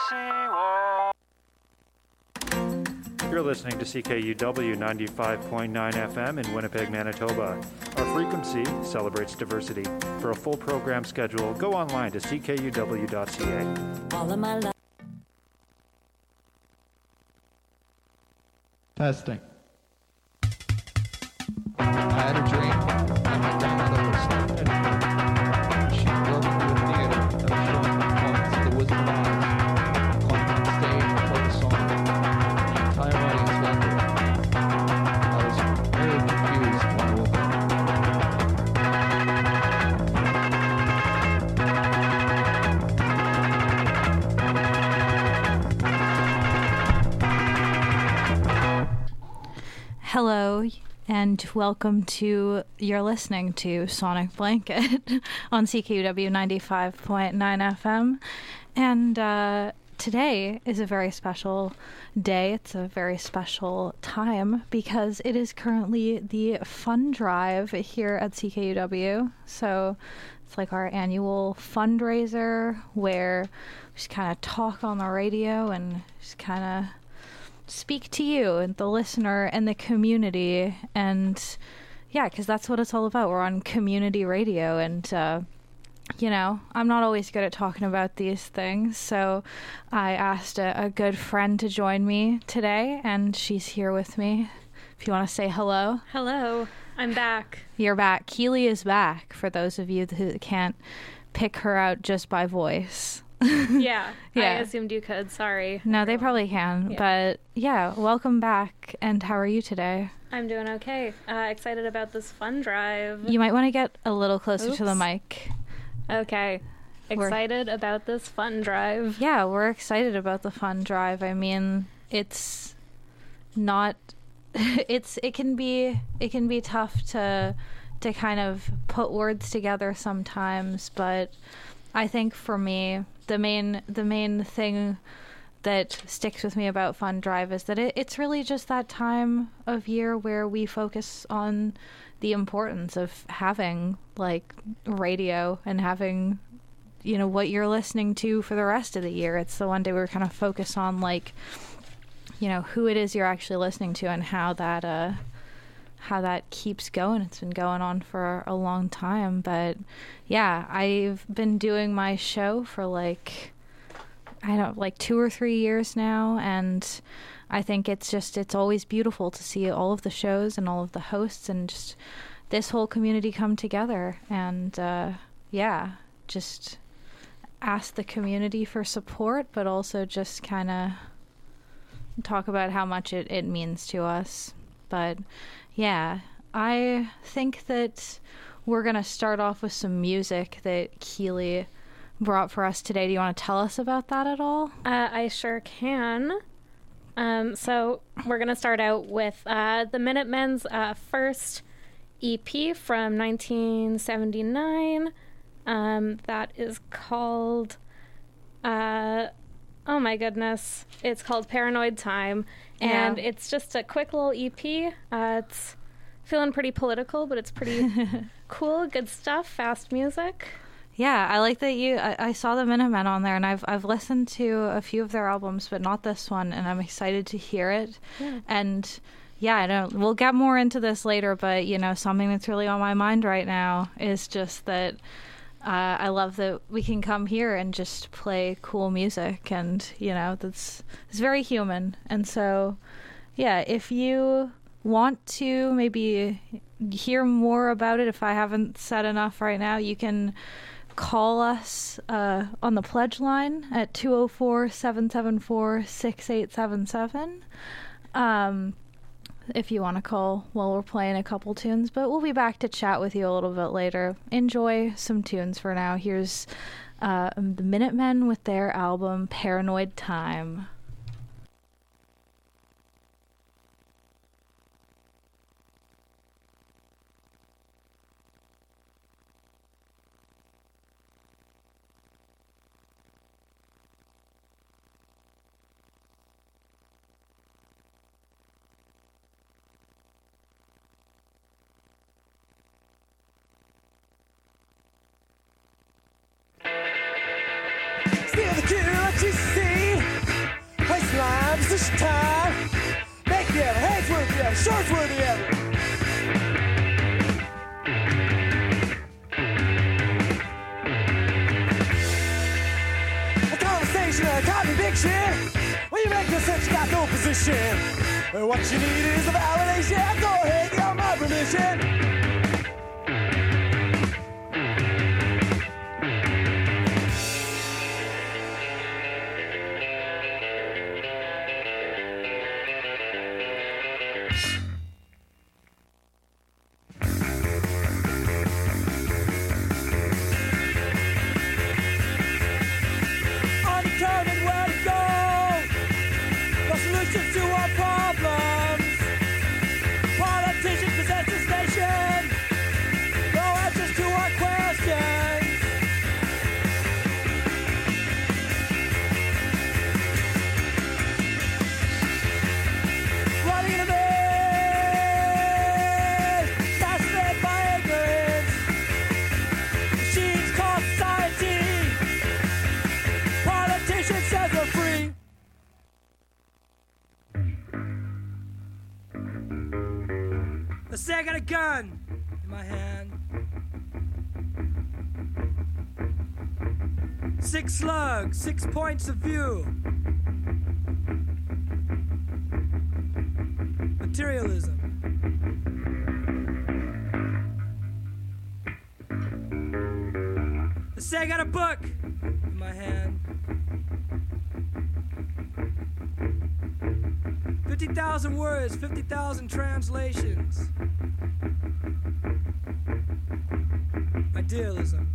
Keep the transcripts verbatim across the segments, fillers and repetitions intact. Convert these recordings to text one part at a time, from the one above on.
You're listening to C K U W ninety-five point nine F M in Winnipeg, Manitoba. Our frequency celebrates diversity. For a full program schedule, go online to c k u w dot c a. All of my life. Testing. I had a dream that my grandmother was sleeping and she drove me to a theater that was showing performance of The Wizard of Oz. Climbed on stage and played a song. The entire audience loved it. I was very confused when I woke up. Hello, and welcome to, you're listening to Sonic Blanket on C K U W ninety-five point nine F M. And uh, today is a very special day. It's a very special time because it is currently the fund drive here at C K U W. So it's like our annual fundraiser where we just kind of talk on the radio and just kind of speak to you and the listener and the community. And yeah, because that's what it's all about. We're on community radio, and uh you know, I'm not always good at talking about these things, so I asked a, a good friend to join me today, and she's here with me. If you want to say hello. Hello, I'm back. You're back. Keely is back, for those of you who can't pick her out just by voice. Yeah, Yeah. I assumed you could. Sorry. No, they probably can. Yeah. But yeah, welcome back. And how are you today? I'm doing okay. Uh, excited about this fun drive. You might want to get a little closer to the Oops. mic. Okay. We're- Excited about this fun drive. Yeah, we're excited about the fun drive. I mean, it's not it's it can be it can be tough to to kind of put words together sometimes, but I think for me, the main the main thing that sticks with me about Fun Drive is that it, it's really just that time of year where we focus on the importance of having like radio and having, you know, what you're listening to for the rest of the year. It's the one day we're kind of focus on like, you know, who it is you're actually listening to and how that uh how that keeps going. It's been going on for a long time, but yeah, I've been doing my show for like I don't like two or three years now, and I think it's just it's always beautiful to see all of the shows and all of the hosts and just this whole community come together, and uh yeah, just ask the community for support, but also just kind of talk about how much it, it means to us. But yeah, I think that we're going to start off with some music that Keely brought for us today. Do you want to tell us about that at all? Uh, I sure can. Um, so we're going to start out with uh, the Minutemen's uh, first E P from nineteen seventy-nine. Um, that is called... Uh, oh my goodness. It's called Paranoid Time. And Yeah. it's just a quick little E P. Uh, it's feeling pretty political, but it's pretty cool. Good stuff. Fast music. Yeah, I like that you. I, I saw the Minutemen on there, and I've I've listened to a few of their albums, but not this one, and I'm excited to hear it. Yeah. And yeah, I don't. We'll get more into this later, but you know, something that's really on my mind right now is just that. Uh, I love that we can come here and just play cool music, and you know that's it's very human. And so, yeah, if you want to maybe hear more about it, if I haven't said enough right now, you can call us uh, on the pledge line at two oh four, seven seven four, six eight seven seven. Um, if you want to call while we're playing a couple tunes, but we'll be back to chat with you a little bit later. Enjoy some tunes for now. Here's uh, the Minutemen with their album Paranoid Time. Still the curiosity, waste of time. Make the ever, heads worth the ever, shorts worth the ever. A conversation, a contradiction. When you make yourself, you got no position. And what you need is a validation. Go ahead, get on my permission. Say I got a gun in my hand. Six slugs, six points of view. Materialism. I say I got a book in my hand. fifty thousand words, fifty thousand translations. Idealism.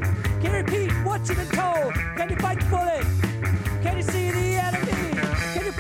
What you been told? Can you bite the bullet? Can you see the enemy? Can you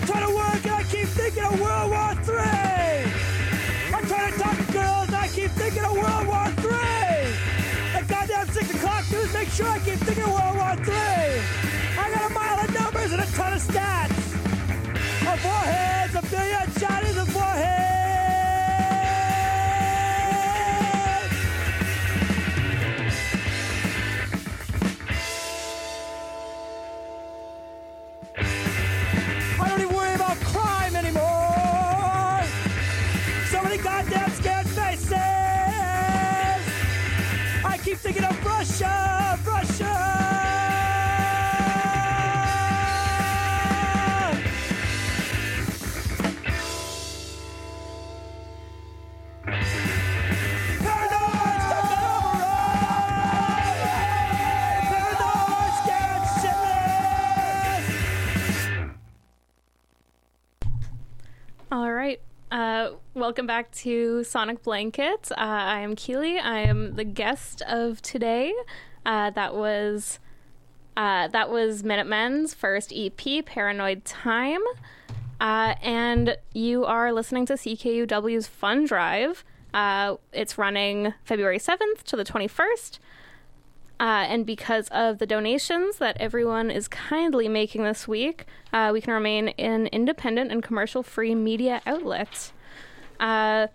try to work and I keep thinking of World War Three. I try to talk to girls and I keep thinking of World War Three. That goddamn six o'clock news make sure I keep thinking of World War Three. I got a mile of numbers and a ton of stats. A foreheads, a billion Chinese and foreheads. I don't even worry about crime anymore. So many goddamn scared faces. I keep thinking of Russia, Russia. Paranoid, stuck override. Paranoid, scared shitless. All right. Uh, welcome back to Sonic Blanket. Uh, I am Keely. I am the guest of today. Uh, that was uh, that was Minutemen's first E P, Paranoid Time. Uh, and you are listening to C K U W's Fun Drive. Uh, it's running February seventh to the twenty-first. Uh, and because of the donations that everyone is kindly making this week, uh, we can remain an independent and commercial-free media outlet. Uh,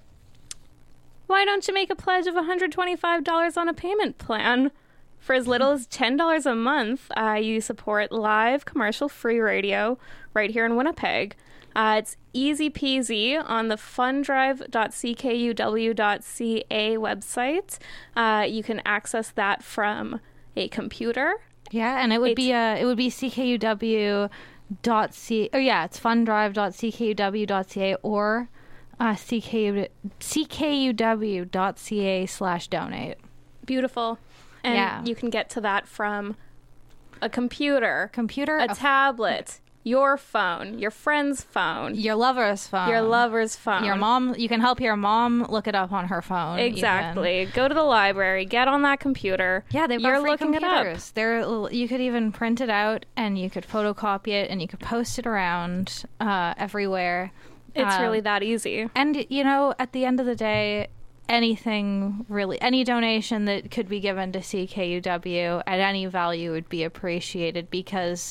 why don't you make a pledge of one hundred twenty-five dollars on a payment plan? For as little as ten dollars a month, uh, you support live commercial-free radio right here in Winnipeg. Uh, it's easy peasy on the fundrive dot c k u w dot c a website. Uh, you can access that from a computer. Yeah, and it would It's- be uh it would be C K U W dot C oh yeah, it's fundrive dot c k u w dot c a or uh C K U C K U W dot c a slash donate. Beautiful. And Yeah. you can get to that from a computer, Computer, a a f- tablet, your phone, your friend's phone, your lover's phone. your lover's phone. Your mom, you can help your mom look it up on her phone. even. Exactly. Go to the library, get on that computer. Yeah, they've got You're free looking computers. They're, you could even print it out and you could photocopy it and you could post it around uh, everywhere. it up. It's Um, really that easy. And, you know, at the end of the day, anything really, any donation that could be given to C K U W at any value would be appreciated because,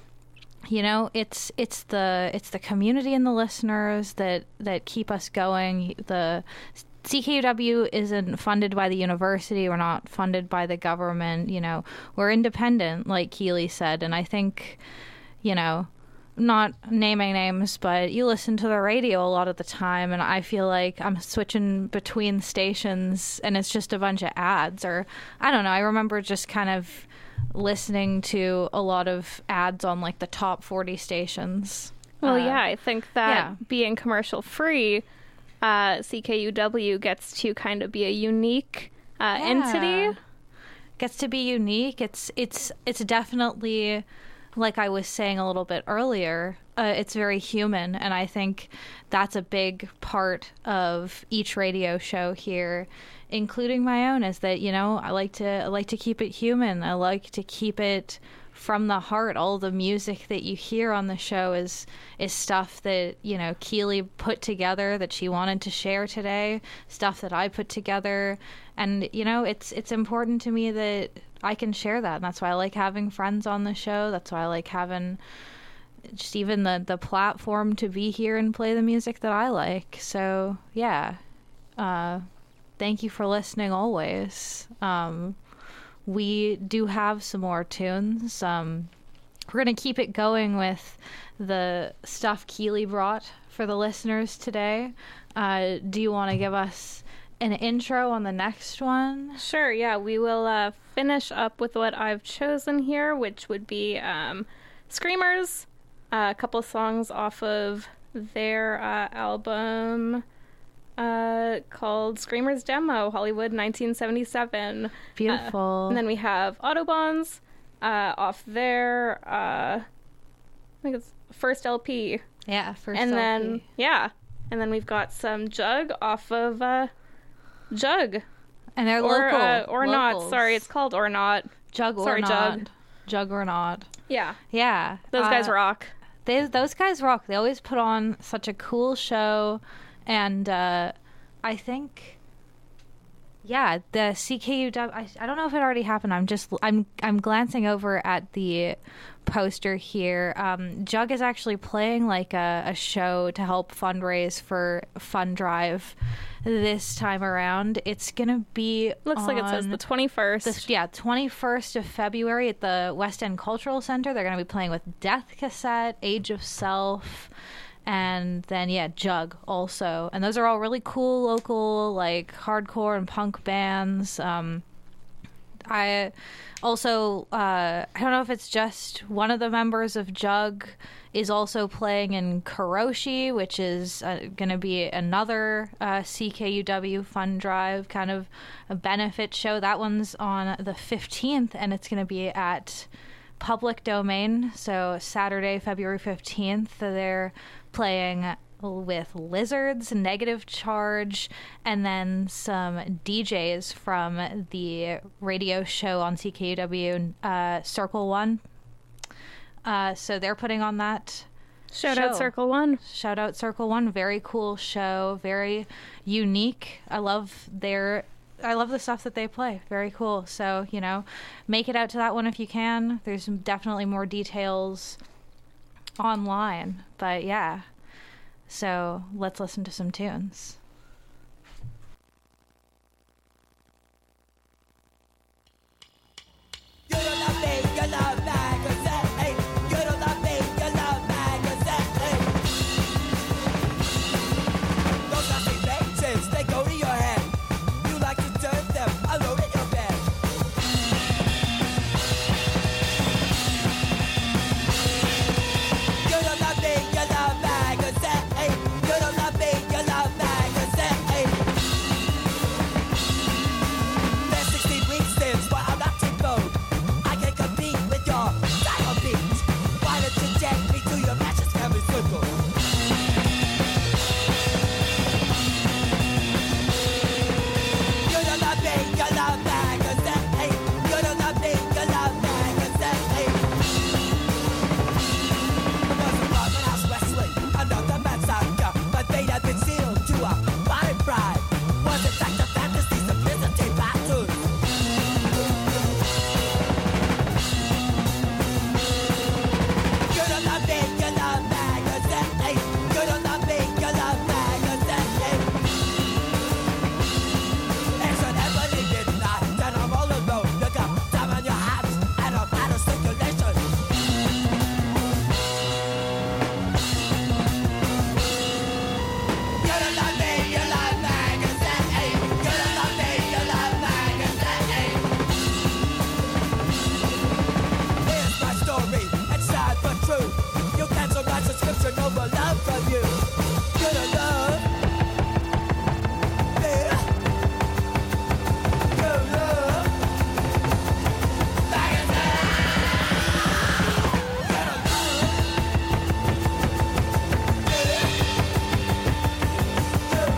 you know, it's it's the it's the community and the listeners that that keep us going. The C K U W isn't funded by the university. We're not funded by the government. You know, we're independent, like Keely said, and I think, you know, not naming names, but you listen to the radio a lot of the time, and I feel like I'm switching between stations and it's just a bunch of ads, or I don't know. I remember just kind of listening to a lot of ads on like the top forty stations. Well, Uh, yeah, I think that yeah. being commercial free, uh, C K U W gets to kind of be a unique uh, Yeah. entity. Gets to be unique. It's it's it's definitely, like I was saying a little bit earlier, uh, it's very human, and I think that's a big part of each radio show here, including my own, is that, you know, I like to I like to keep it human. I like to keep it from the heart. All the music that you hear on the show is is stuff that, you know, Keely put together that she wanted to share today, stuff that I put together, and, you know, it's it's important to me that I can share that, and that's why I like having friends on the show. That's why I like having just even the the platform to be here and play the music that I like. So yeah, uh, thank you for listening always. Um, we do have some more tunes. Um, we're gonna keep it going with the stuff Keely brought for the listeners today. Uh, do you want to give us an intro on the next one? Sure, yeah, we will uh, finish up with what I've chosen here, which would be um, Screamers, uh, a couple of songs off of their uh, album uh, called Screamers Demo, Hollywood nineteen seventy-seven. Beautiful. Uh, and then we have Autobahns uh, off their, uh, I think it's first L P. Yeah, first and L P. then, yeah, and then we've got some Jug off of uh, Jug. And they're Or, local. uh, or not. locals. Sorry, it's called Or Not. Jug or sorry, not. Jug. Jug or not. Yeah. Yeah. Those guys uh, rock. they those guys rock. They always put on such a cool show, and uh, I think, yeah, the C K U W. I, I don't know if it already happened. I'm just I'm I'm glancing over at the poster here. Um, Jug is actually playing like a, a show to help fundraise for Fun Drive this time around. It's gonna be Looks like it says on the twenty-first. the, yeah, twenty-first of February at the West End Cultural Center. They're going to be playing with Death Cassette, Age of Self, and then, yeah, Jug also. And those are all really cool local, like, hardcore and punk bands. Um, I also, uh, I don't know if it's just one of the members of Jug is also playing in Kuroshi, which is uh, going to be another uh, C K U W Fun Drive kind of a benefit show. That one's on the fifteenth, and it's going to be at Public Domain. So Saturday, February fifteenth, they're playing with Lizards, Negative Charge, and then some D Js from the radio show on C K U W, uh, Circle One. Uh, so they're putting on that Shout show. out Circle One. Shout out Circle One. Very cool show. Very unique. I love their... I love the stuff that they play. Very cool. So, you know, make it out to that one if you can. There's definitely more details online. But, yeah. So, let's listen to some tunes. You don't love me, you love magazine. You don't love me, you love magazine. Those nasty faces, they go to your head. You like to turn them alone in your bed. You don't love me, you love magazine. You don't love me, you love magazine. There's sixteen weeks since, but I'm not too bold. I can compete with your style beat. Why don't you take me to your matches family circle? You don't love me, you love magazine. You don't love me, you love magazine. Was a Robin House Wrestling, another man's saga, but they had been sealed to a body pride. Was it like the fantasy simplicity battles? You don't love me, you love magazine. You don't love me, you love magazine. It's an ebony midnight, and I'm all alone. You got time on your hands, and I'm out of circulation. You don't love me, you love magazine. You don't love me, you love magazine. Here's my story, it's sad but true. You cancel my subscription over love from you. You don't love me. You love magazine. You don't love me. You love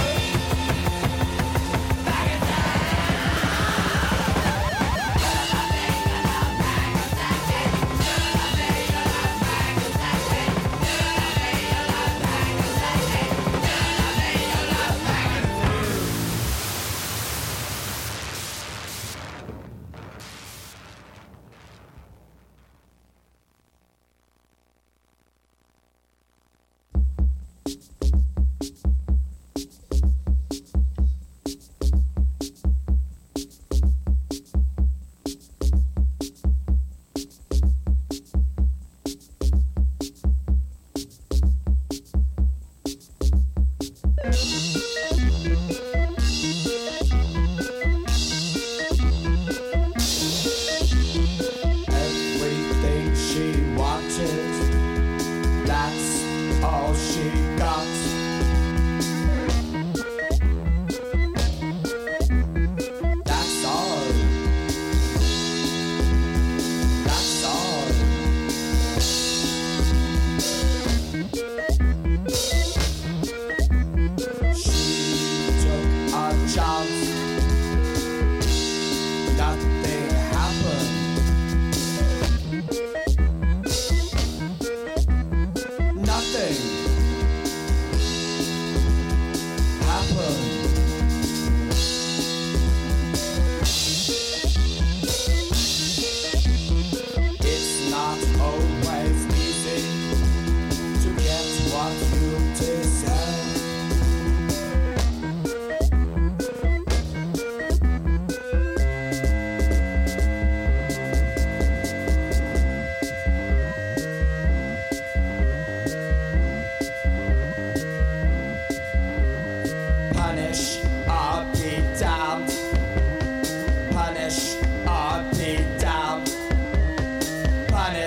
everything she wanted, that's all she got. That's all. That's all. She took a chance. Nothing happened.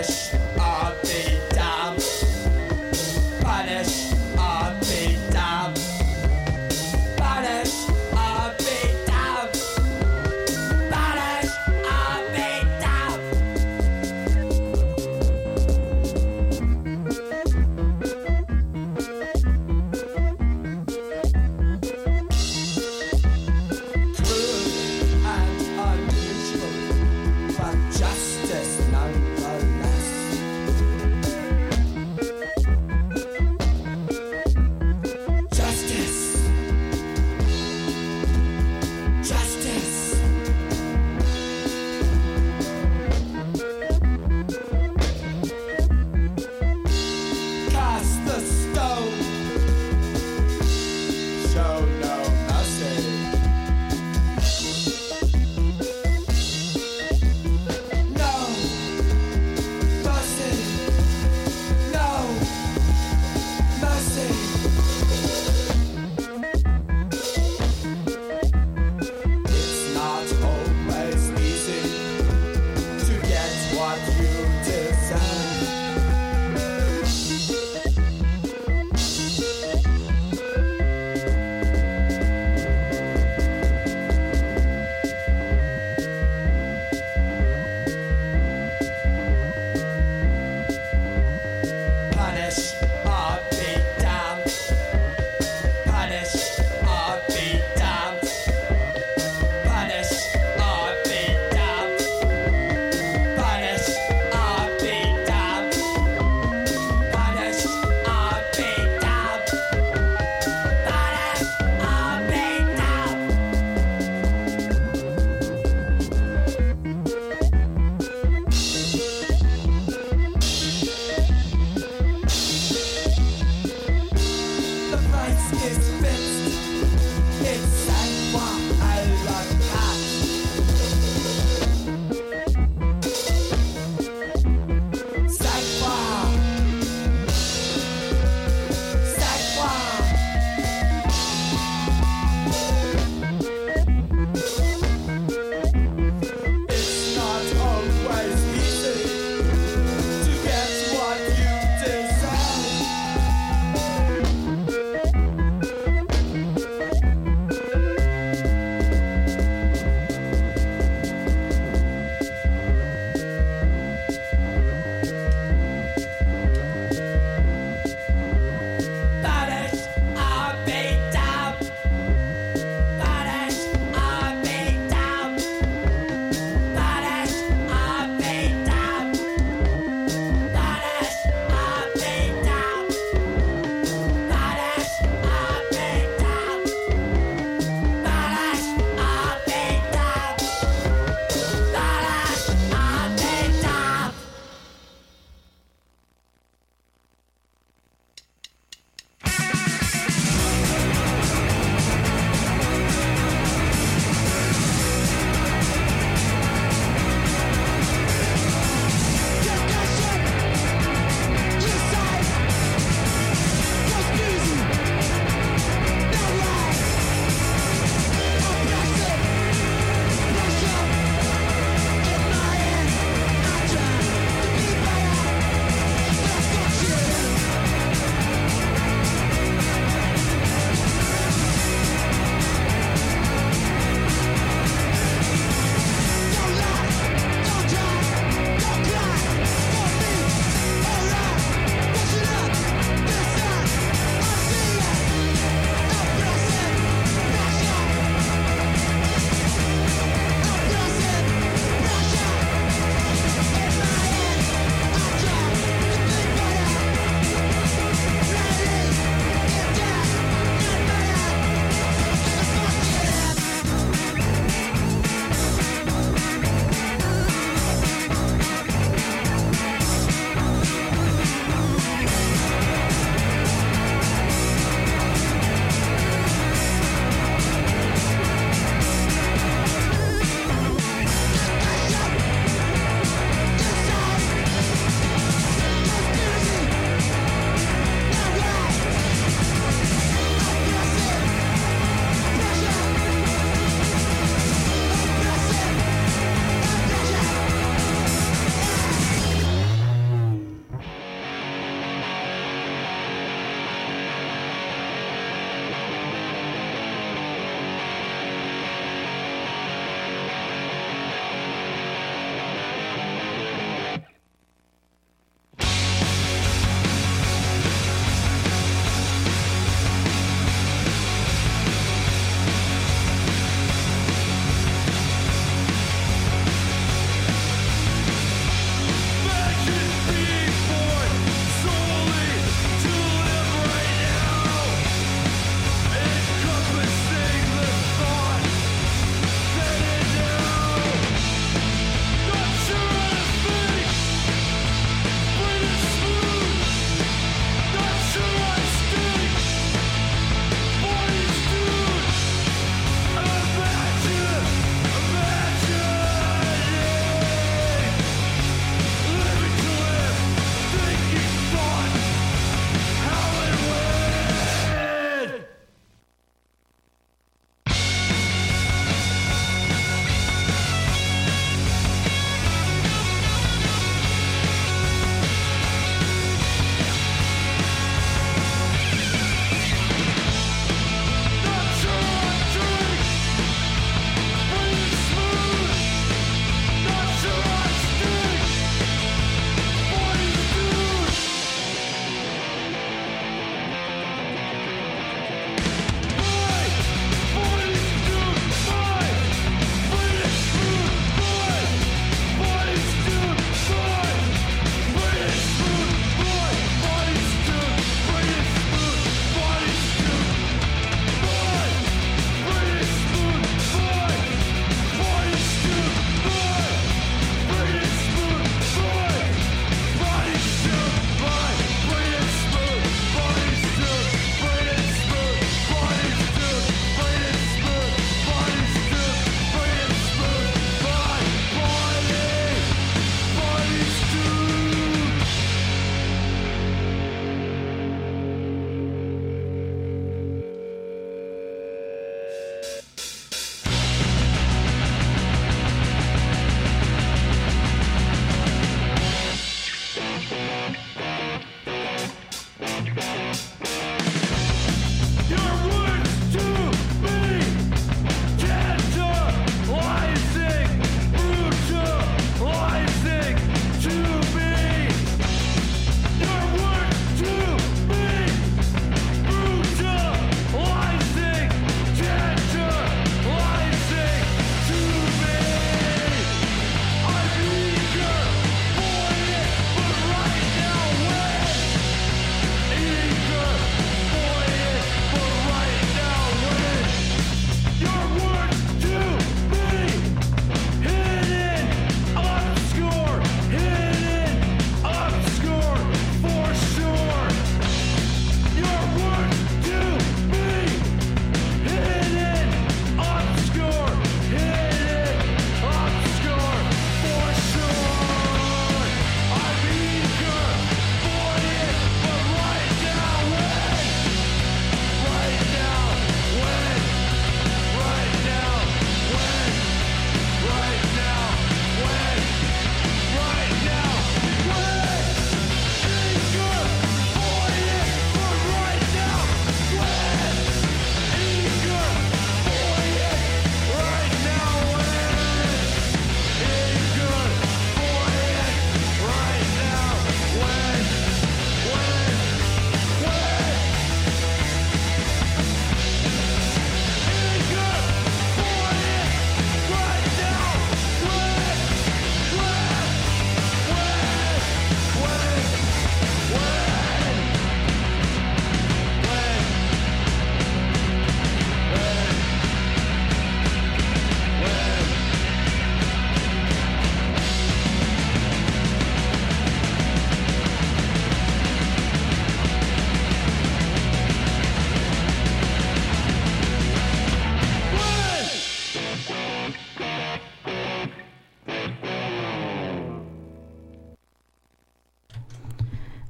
Punish or be damned. Punish or be damned. Punish or be damned. Punish or be damned. Cruel and unusual, but justice nonetheless.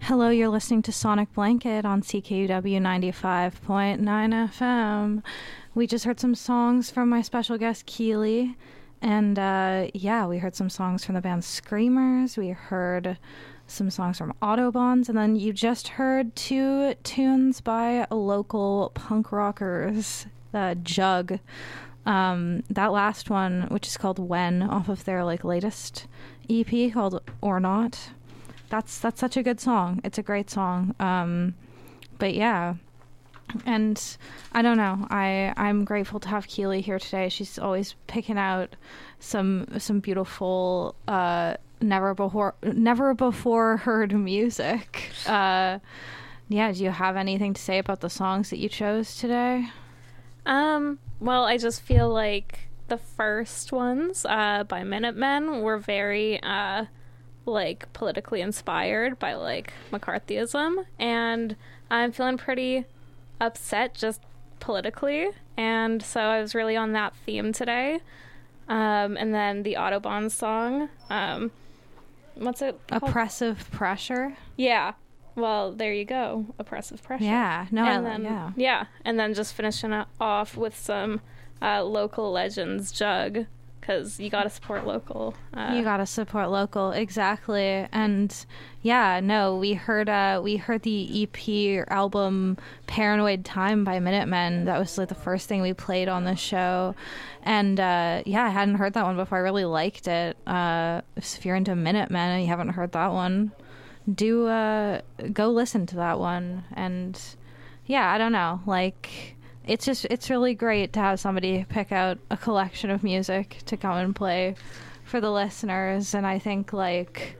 Hello, you're listening to Sonic Blanket on C K U W ninety-five point nine F M. We just heard some songs from my special guest, Keely. And, uh, yeah, we heard some songs from the band Screamers. We heard some songs from Autobahns. And then you just heard two tunes by local punk rockers, uh, Jug. Um, that last one, which is called When, off of their, like, latest E P called Or Not. That's that's such a good song. It's a great song. Um, but yeah, and I don't know. I I'm grateful to have Keely here today. She's always picking out some some beautiful, uh, never before never before heard music. Uh, yeah. Do you have anything to say about the songs that you chose today? Um. Well, I just feel like the first ones, uh, by Minutemen, were very uh. like politically inspired by like McCarthyism, and I'm feeling pretty upset just politically, and so I was really on that theme today. Um, and then the Autobahn song, um, what's it called? Oppressive Pressure. Yeah, well, there you go, Oppressive Pressure. Yeah, no, and I, then, yeah, yeah, and then just finishing it off with some uh, local legends, Jug. Because you gotta support local. Uh, you gotta support local, exactly. And yeah, no, we heard uh, we heard the E P or album "Paranoid Time" by Minutemen. That was like the first thing we played on the show, and uh, yeah, I hadn't heard that one before. I really liked it. Uh, if you're into Minutemen and you haven't heard that one, do uh, go listen to that one. And yeah, I don't know, like. It's just, it's really great to have somebody pick out a collection of music to come and play for the listeners. And I think, like,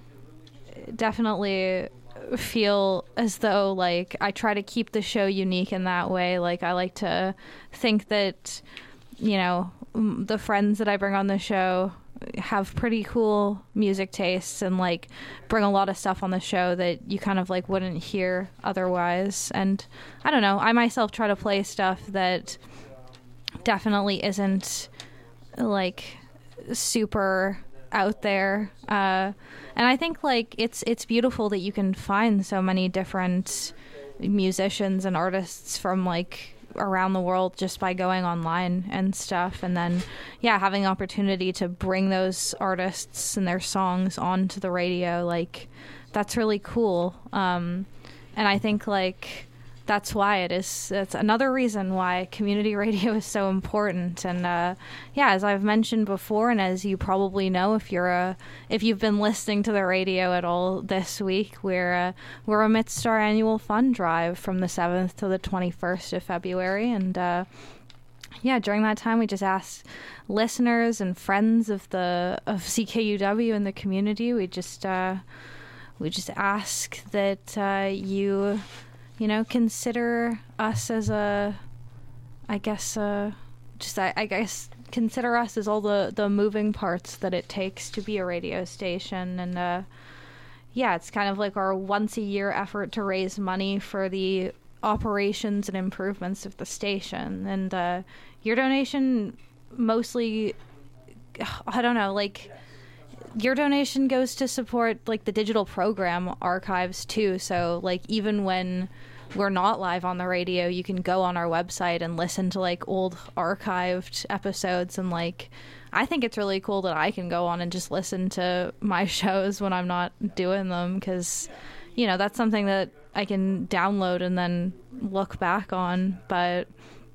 definitely feel as though, like, I try to keep the show unique in that way. Like, I like to think that, you know, the friends that I bring on the show have pretty cool music tastes and like bring a lot of stuff on the show that you kind of like wouldn't hear otherwise. And I don't know, I myself try to play stuff that definitely isn't like super out there, uh and I think like it's it's beautiful that you can find so many different musicians and artists from like around the world just by going online and stuff, and then yeah having opportunity to bring those artists and their songs onto the radio, like that's really cool. Um and I think like that's why it is that's another reason why community radio is so important. And uh yeah as I've mentioned before, and as you probably know if you're a if you've been listening to the radio at all this week, we're uh, we're amidst our annual fund drive from the seventh to the twenty-first of February. And uh yeah during that time we just ask listeners and friends of the of C K U W and the community, we just uh we just ask that uh you you know, consider us as a, I guess, uh, just, I, I guess, consider us as all the, the moving parts that it takes to be a radio station. And, uh, yeah, it's kind of like our once a year effort to raise money for the operations and improvements of the station. And, uh, your donation mostly, I don't know, like, your donation goes to support like the digital program archives too. So like even when we're not live on the radio, you can go on our website and listen to like old archived episodes. And like I think it's really cool that I can go on and just listen to my shows when I'm not doing them, because you know that's something that I can download and then look back on. But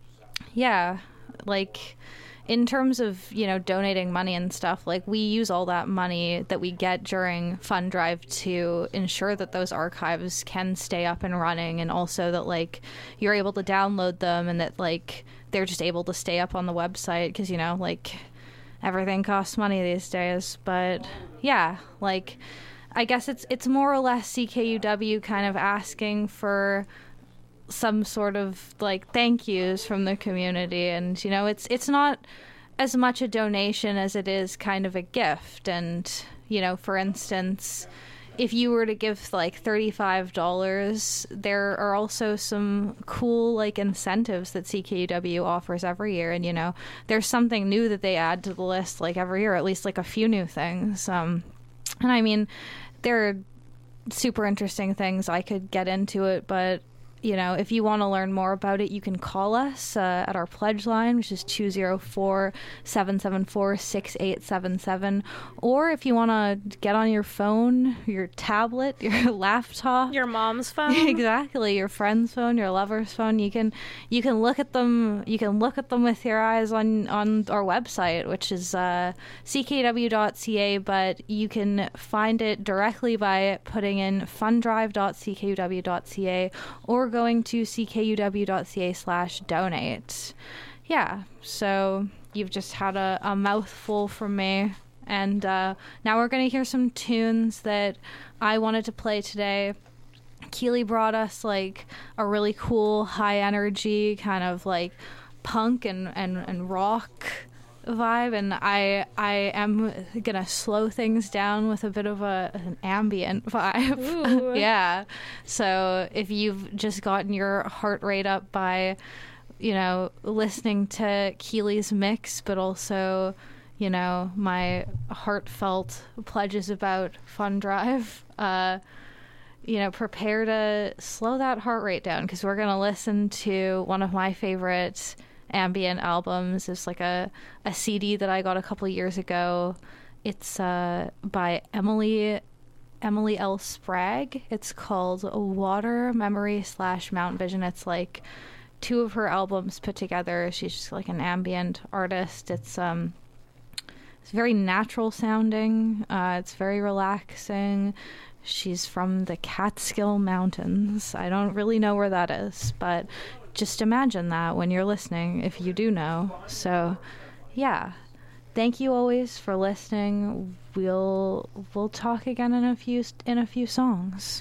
yeah, like in terms of, you know, donating money and stuff, like we use all that money that we get during Fund Drive to ensure that those archives can stay up and running, and also that like you're able to download them and that like they're just able to stay up on the website, because, you know, like everything costs money these days. But yeah, like I guess it's it's more or less C K U W kind of asking for some sort of like thank yous from the community. And you know it's it's not as much a donation as it is kind of a gift. And you know, for instance, if you were to give like thirty-five dollars, there are also some cool like incentives that C K U W offers every year. And you know, there's something new that they add to the list like every year, at least like a few new things. Um and I mean, there are super interesting things. I could get into it, but you know, if you want to learn more about it, you can call us uh, at our pledge line, which is two oh four, seven seven four, six eight seven seven. Or if you want to get on your phone, your tablet, your laptop, Your mom's phone. exactly, your friend's phone, your lover's phone, you can you can look at them. You can look at them with your eyes on on our website, which is uh, c k w dot c a. But you can find it directly by putting in fundrive dot c k u w dot c a or going to c k u w dot c a slash donate. Yeah, so you've just had a, a mouthful from me, and uh, now we're going to hear some tunes that I wanted to play today. Keely brought us like a really cool high energy kind of like punk and, and, and rock vibe, and I I am gonna slow things down with a bit of a an ambient vibe. Ooh. Yeah, so if you've just gotten your heart rate up by, you know, listening to Keely's mix, but also, you know, my heartfelt pledges about Fun Drive, uh you know, prepare to slow that heart rate down, because we're gonna listen to one of my favorite ambient albums. It's like a, a C D that I got a couple of years ago. It's uh, by Emily Emily L. Sprague. It's called Water Memory slash Mountain Vision. It's like two of her albums put together. She's just like an ambient artist. It's um it's very natural sounding. Uh, it's very relaxing. She's from the Catskill Mountains. I don't really know where that is, but just imagine that when you're listening, if you do know. So, yeah. Thank you always for listening. We'll we'll talk again in a few in a few songs.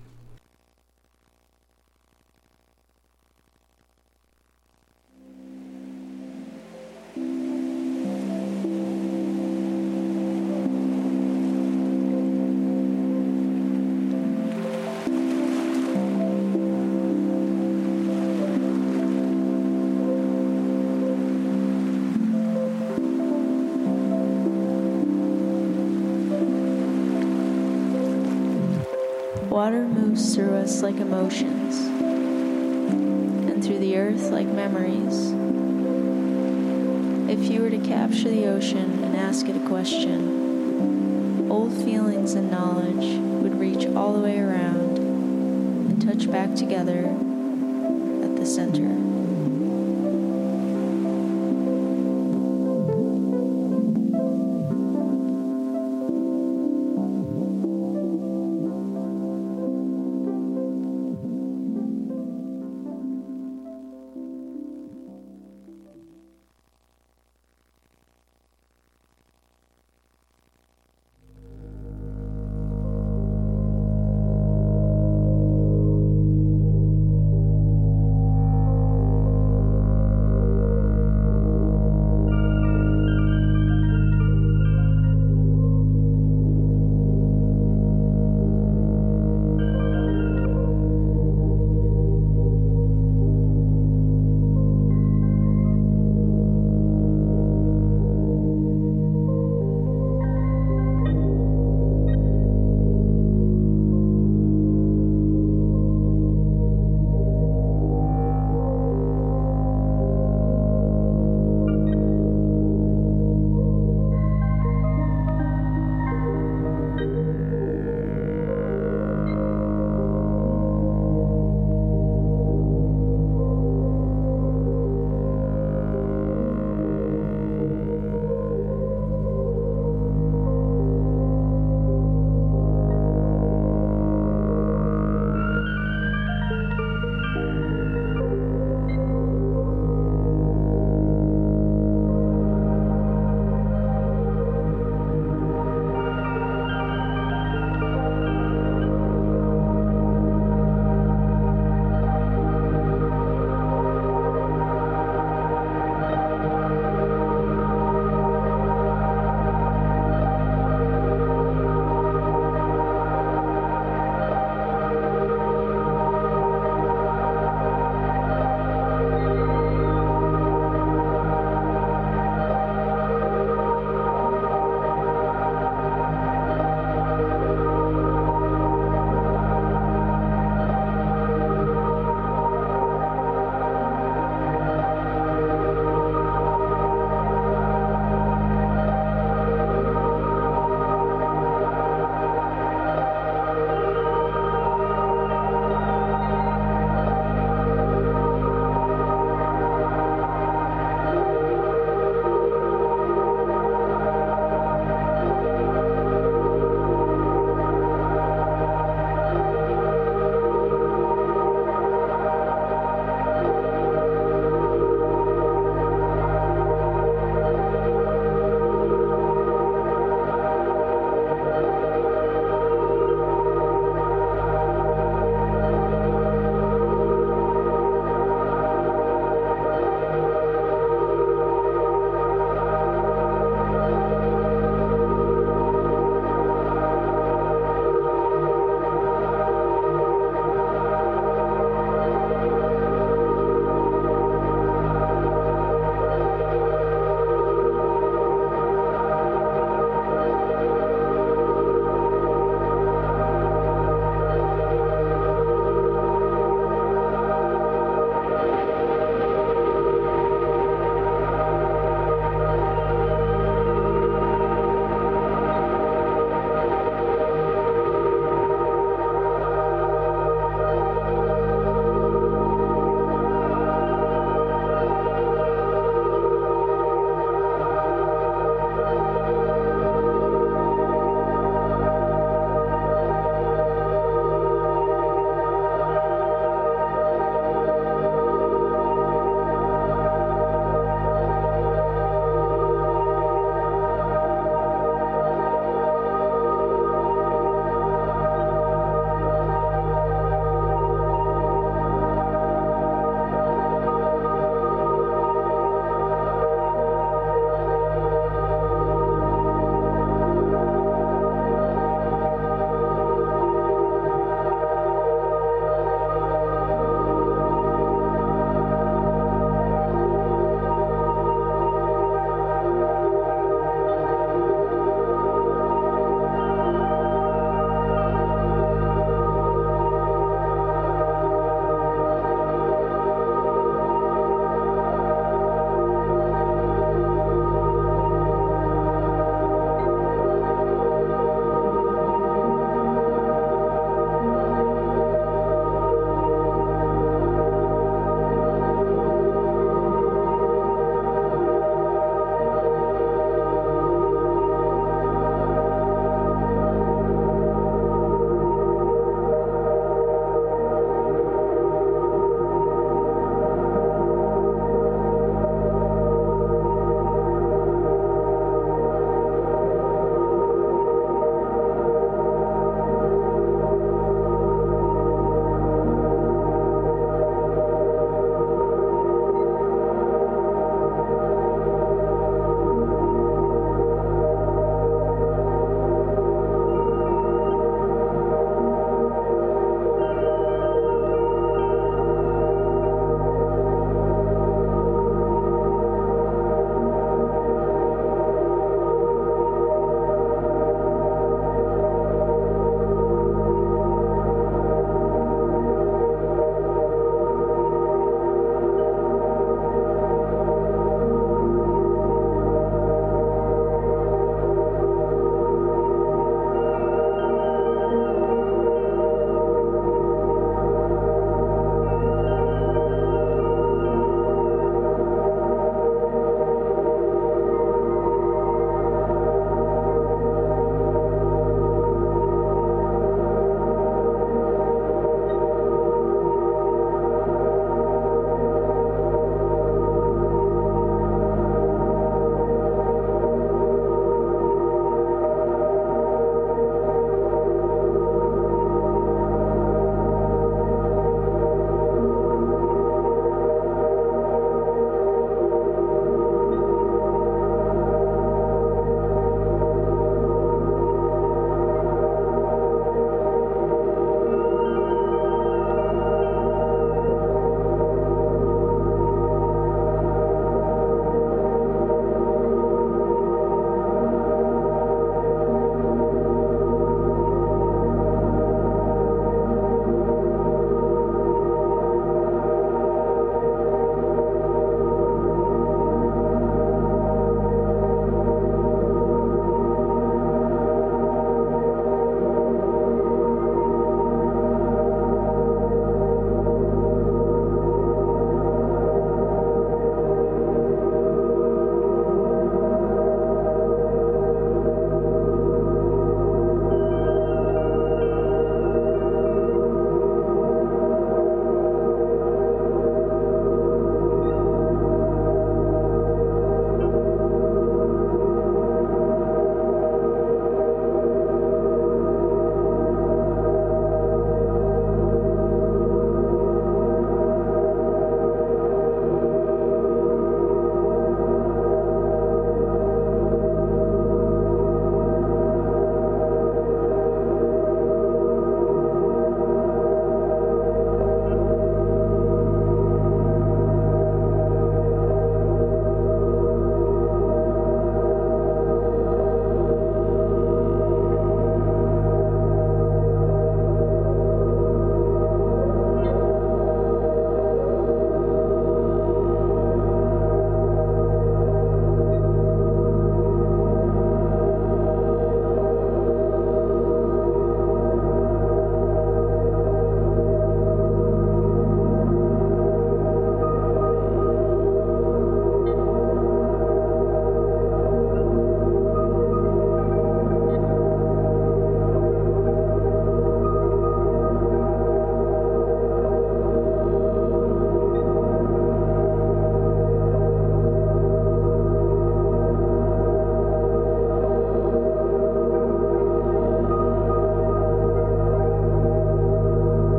Water moves through us like emotions, and through the earth like memories. If you were to capture the ocean and ask it a question, old feelings and knowledge would reach all the way around and touch back together at the center.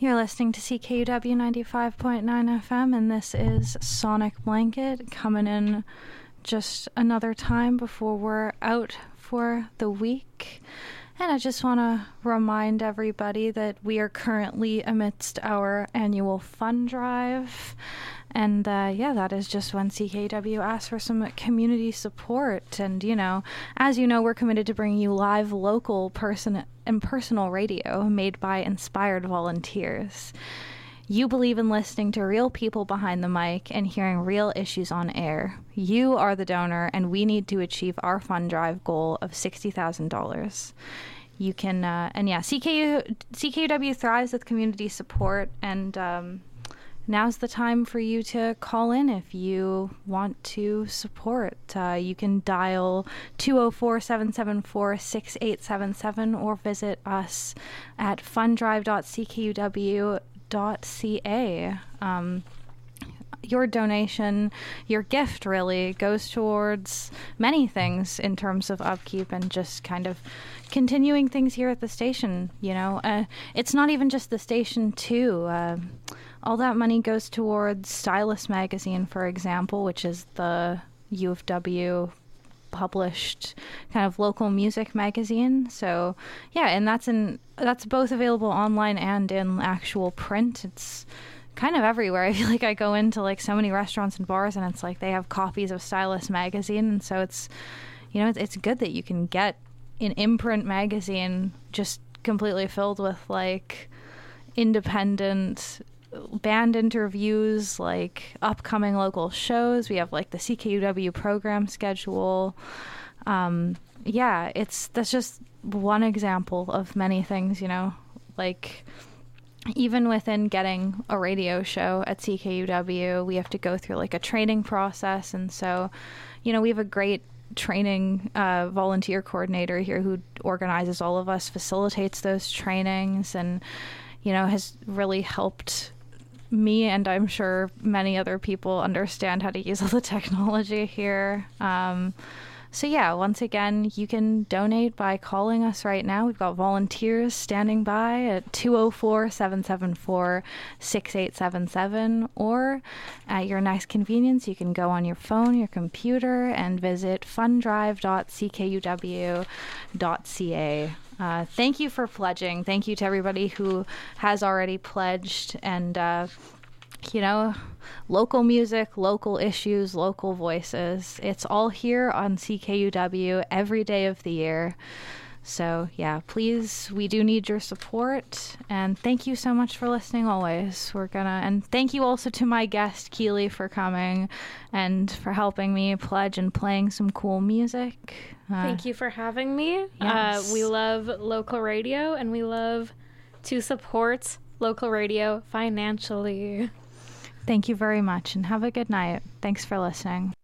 You're listening to C K U W ninety-five point nine F M, and this is Sonic Blanket coming in just another time before we're out for the week. And I just want to remind everybody that we are currently amidst our annual fund drive. And uh, yeah, that is just when C K W asks for some community support. And, you know, as you know, we're committed to bringing you live, local, person and personal radio made by inspired volunteers. You believe in listening to real people behind the mic and hearing real issues on air. You are the donor, and we need to achieve our fund drive goal of sixty thousand dollars. You can, uh, and yeah, C K U, C K U W thrives with community support, and um, now's the time for you to call in if you want to support. Uh, you can dial two oh four, seven seven four, six eight seven seven or visit us at funddrive dot c k u w dot c a. Um, your donation, your gift really, goes towards many things in terms of upkeep and just kind of continuing things here at the station. You know, uh, it's not even just the station too. Uh, all that money goes towards Stylus Magazine, for example, which is the U of W published kind of local music magazine. So yeah, and that's in that's both available online and in actual print. It's kind of everywhere. I feel like I go into like so many restaurants and bars, and it's like they have copies of Stylus Magazine, and so it's, you know, it's, it's good that you can get an imprint magazine just completely filled with like independent band interviews, like upcoming local shows. We have like the C K U W program schedule. Um, yeah, it's that's just one example of many things, you know, like even within getting a radio show at C K U W, we have to go through like a training process. And so, you know, we have a great training uh, volunteer coordinator here who organizes all of us, facilitates those trainings, and, you know, has really helped me, and I'm sure many other people, understand how to use all the technology here. Um, so yeah, once again, you can donate by calling us right now. We've got volunteers standing by at two oh four, seven seven four, six eight seven seven, or at your next convenience, you can go on your phone, your computer, and visit funddrive dot c k u w dot c a. Uh, thank you for pledging. Thank you to everybody who has already pledged. And, uh, you know, local music, local issues, local voices. It's all here on C K U W every day of the year. So, yeah, please, we do need your support. And thank you so much for listening always. We're gonna, and thank you also to my guest, Keely, for coming and for helping me pledge and playing some cool music. Uh, Thank you for having me. Yes. Uh, we love local radio, and we love to support local radio financially. Thank you very much, and have a good night. Thanks for listening.